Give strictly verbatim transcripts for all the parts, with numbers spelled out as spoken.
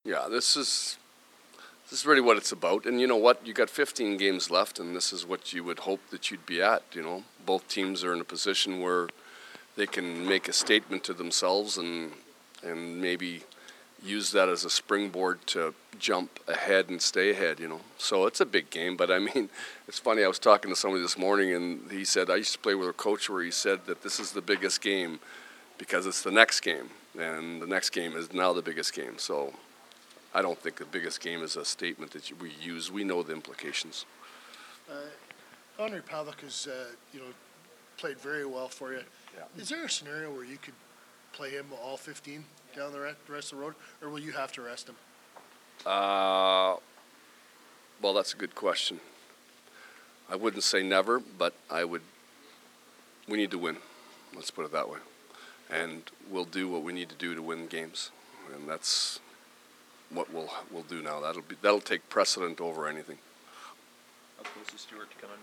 Yeah, this is this is really what it's about. And you know what? You got fifteen games left, and this is what you would hope that you'd be at. You know, both teams are in a position where they can make a statement to themselves and and maybe use that as a springboard to jump ahead and stay ahead. You know, so it's a big game. But I mean, it's funny. I was talking to somebody this morning, and he said I used to play with a coach where he said that this is the biggest game because it's the next game, and the next game is now the biggest game. So I don't think the biggest game is a statement that we use. We know the implications. Uh, Henri Pavlik has, uh, you know, played very well for you. Yeah. Is there a scenario where you could play him all fifteen down the rest of the road, or will you have to rest him? Uh, well, that's a good question. I wouldn't say never, but I would. We need to win. Let's put it that way, and we'll do what we need to do to win games, and that's what we'll we'll do now. That'll be that'll take precedent over anything. How close is Stuart to coming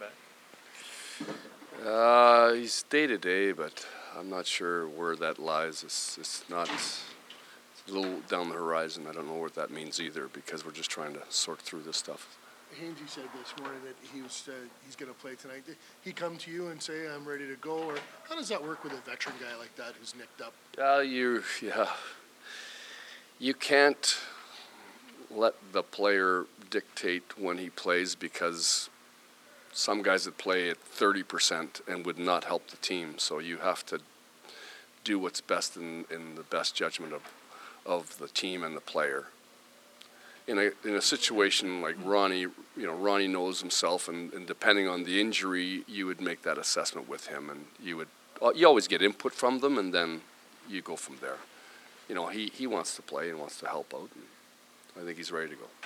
back? Uh, he's day to day, but I'm not sure where that lies. It's it's not. It's a little down the horizon. I don't know what that means either, because we're just trying to sort through this stuff. Hainsey said this morning that he was uh, he's going to play tonight. Did he come to you and say, "I'm ready to go," or how does that work with a veteran guy like that who's nicked up? Uh, you yeah. You can't let the player dictate when he plays, because some guys that play at thirty percent and would not help the team. So you have to do what's best in, in the best judgment of of the team and the player. In a in a situation like Ronnie, you know, Ronnie knows himself, and, and depending on the injury, you would make that assessment with him, and you would you always get input from them, and then you go from there. You know, he, he wants to play and wants to help out, and I think he's ready to go.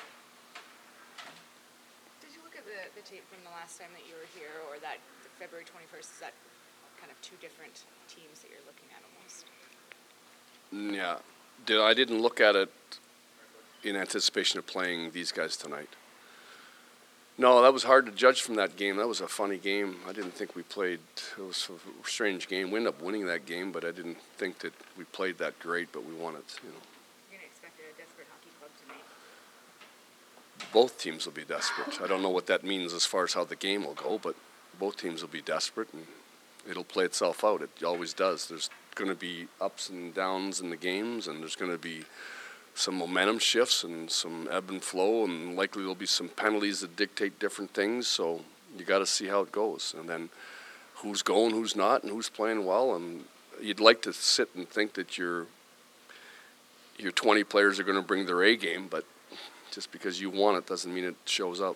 Did you look at the, the tape from the last time that you were here, or that February twenty-first? Is that kind of two different teams that you're looking at almost? Yeah. Did I didn't look at it in anticipation of playing these guys tonight. No, that was hard to judge from that game. That was a funny game. I didn't think we played. It was a strange game. We ended up winning that game, but I didn't think that we played that great, but we won it, you know. You're going to expect a desperate hockey club tonight? Both teams will be desperate. I don't know what that means as far as how the game will go, but both teams will be desperate, and it'll play itself out. It always does. There's going to be ups and downs in the games, and there's going to be some momentum shifts and some ebb and flow, and likely there'll be some penalties that dictate different things. So you got to see how it goes, and then who's going, who's not, and who's playing well. And you'd like to sit and think that your your twenty players are going to bring their A game, but just because you want it doesn't mean it shows up.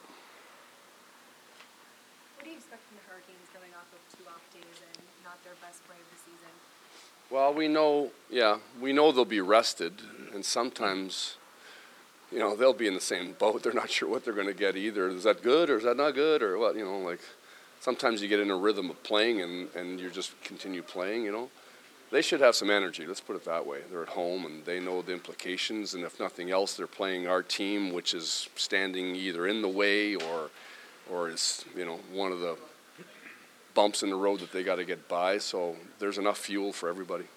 What do you expect from the Hurricanes coming off of two off days and not their best play of the season? Well, we know, yeah, we know they'll be rested, and sometimes, you know, they'll be in the same boat. They're not sure what they're going to get either. Is that good or is that not good or what? You know, like sometimes you get in a rhythm of playing and, and you just continue playing, you know. They should have some energy, let's put it that way. They're at home and they know the implications, and if nothing else, they're playing our team, which is standing either in the way or, or is, you know, one of the bumps in the road that they got to get by. So there's enough fuel for everybody.